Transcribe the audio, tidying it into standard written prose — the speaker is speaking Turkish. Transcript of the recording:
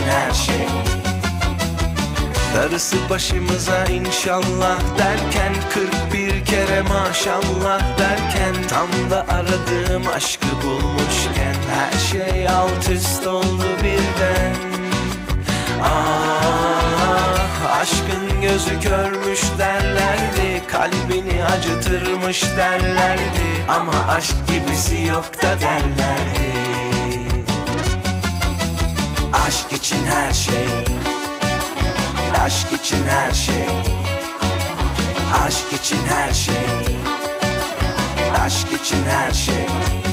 her şey. Darısı başımıza inşallah derken 41 kere maşallah derken tam da aradığım aşkı bulmuşken her şey alt üst oldu birden. Ah, aşkın gözü körmüş derlerdi, kalbini acıtırmış derlerdi, ama aşk gibisi yok da derlerdi. Aşk için her şey, aşk için her şey, aşk için her şey, aşk için her şey.